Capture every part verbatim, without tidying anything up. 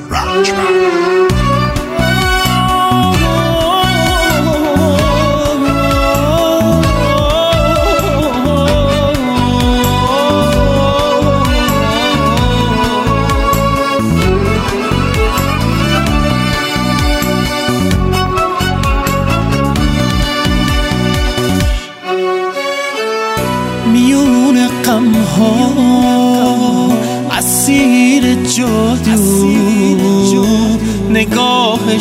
رنجبر. میون غم ها اسیر جادو نگاه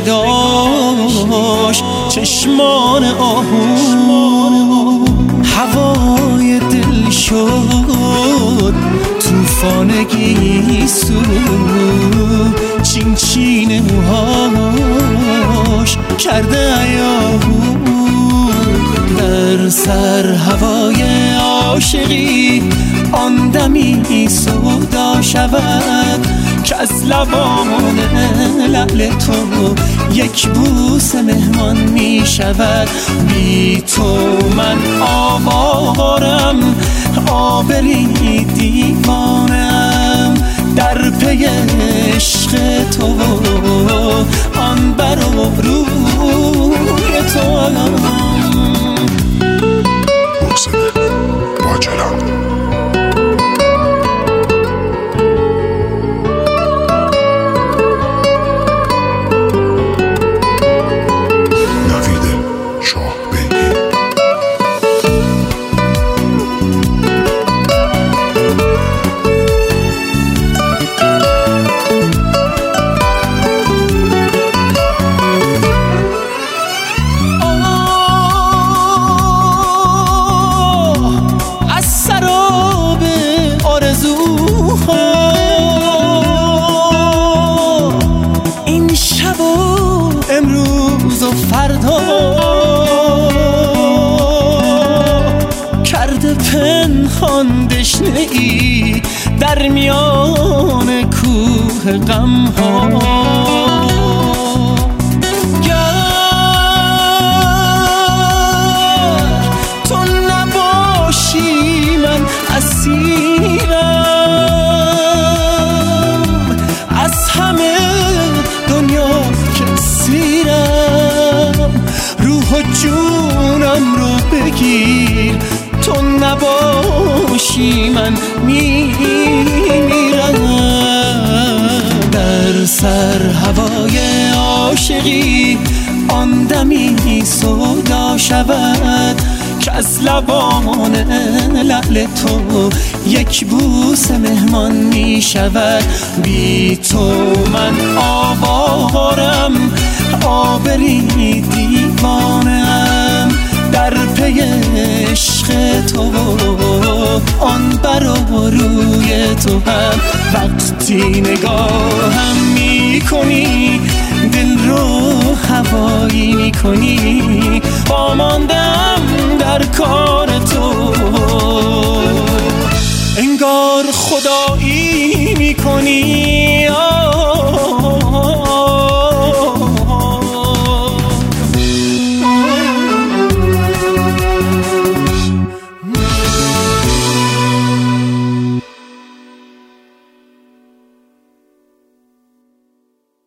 شیداش چشمان آهو هوای دل شد توفان گیسو چین چین موهاش کرده ایاهو در سر هوای عاشقی آن دمی سودا شود که از لبان لعل تو یک بوس مهمان می شود. بی تو من آوارم آبری دیوانم در پی عشق تو آن بر و روی تو این شب و امروز و فردا کرده پنهان دشنه ای در میان کوه غم ها. گر تو نباشی من اسیرم از همه دنیا که سیرم روح و جونم رو بگیر تو نباشی من میمیرم. در سر هوای عاشقی آن دمی سودا شود که از لبان لعل تو یک بوس مهمان می شود. بی تو من آوارم آبری دیوانم در پی عشق تو آن بر و روی تو هم. وقتی نگاهم می کنی دل رو هوایی می کنی با ماندم در کار تو انگار خدایی می کنی.